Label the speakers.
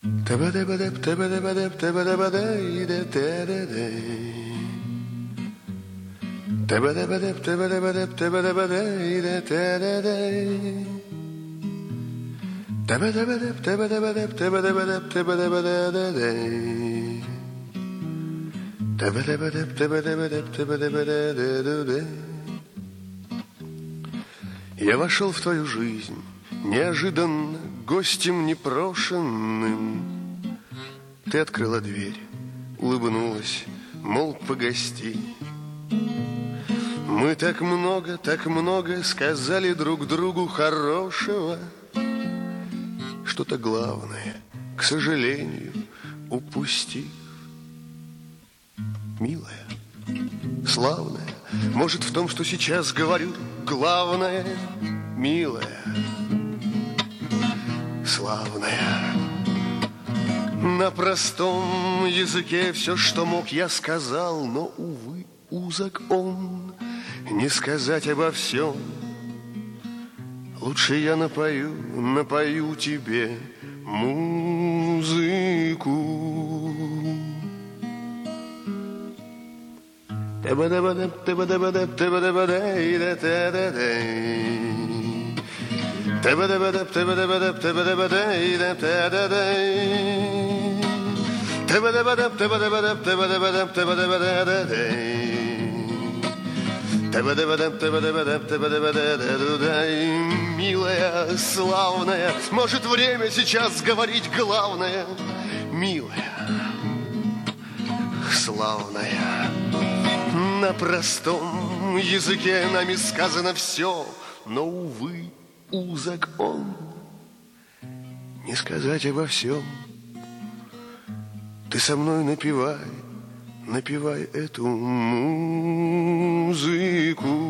Speaker 1: Я вошел в твою жизнь неожиданно, гостем непрошенным. Ты открыла дверь, улыбнулась, мол, погости. Мы так много сказали друг другу хорошего. Что-то главное, к сожалению, упустив. Милая, славная, может, в том, что сейчас говорю, главное, милая, славная. На простом языке все, что мог, я сказал, но, увы, узок он, не сказать обо всем. Лучше я напою тебе музыку. Милая, славная, может, время сейчас говорить главное. Милая, славная, на простом языке нами сказано все, но, увы, узок он, не сказать обо всем. Ты со мной напевай эту музыку.